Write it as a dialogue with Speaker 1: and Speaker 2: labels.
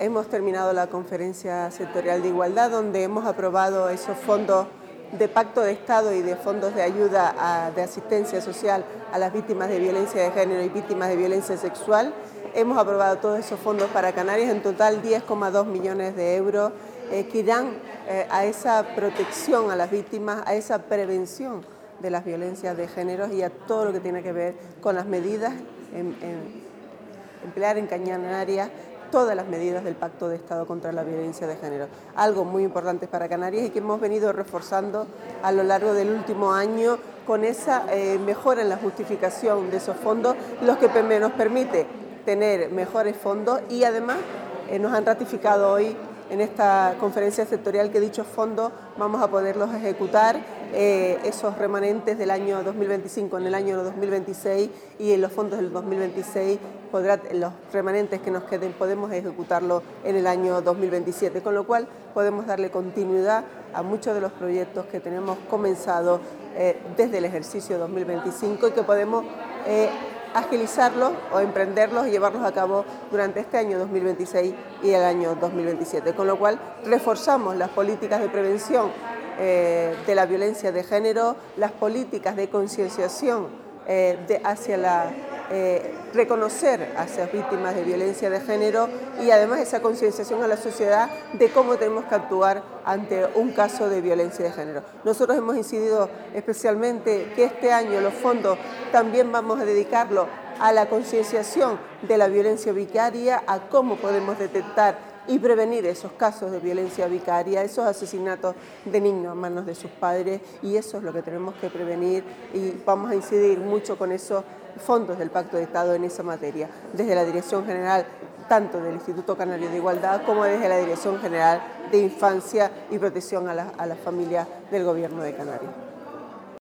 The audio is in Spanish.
Speaker 1: Hemos terminado la conferencia sectorial de igualdad, donde hemos aprobado esos fondos de pacto de Estado y de fondos de ayuda de asistencia social a las víctimas de violencia de género y víctimas de violencia sexual. Hemos aprobado todos esos fondos para Canarias, en total 10,2 millones de euros, que irán a esa protección a las víctimas, a esa prevención de las violencias de género y a todo lo que tiene que ver con las medidas, emplear en Canarias todas las medidas del Pacto de Estado contra la violencia de género. Algo muy importante para Canarias y que hemos venido reforzando a lo largo del último año con esa mejora en la justificación de esos fondos, los que nos permite tener mejores fondos y además nos han ratificado hoy en esta conferencia sectorial que dichos fondos vamos a poderlos ejecutar, esos remanentes del año 2025 en el año 2026 y en los fondos del 2026 los remanentes que nos queden podemos ejecutarlos en el año 2027, con lo cual podemos darle continuidad a muchos de los proyectos que tenemos comenzado desde el ejercicio 2025 y que podemos agilizarlos o emprenderlos y llevarlos a cabo durante este año 2026 y el año 2027, con lo cual reforzamos las políticas de prevención de la violencia de género, las políticas de concienciación hacia reconocer a esas víctimas de violencia de género y además esa concienciación a la sociedad de cómo tenemos que actuar ante un caso de violencia de género. Nosotros hemos incidido especialmente que este año los fondos también vamos a dedicarlo a la concienciación de la violencia vicaria, a cómo podemos detectar y prevenir esos casos de violencia vicaria, esos asesinatos de niños a manos de sus padres, y eso es lo que tenemos que prevenir y vamos a incidir mucho con esos fondos del Pacto de Estado en esa materia, desde la Dirección General tanto del Instituto Canario de Igualdad como desde la Dirección General de Infancia y Protección a las Familias del Gobierno de Canarias.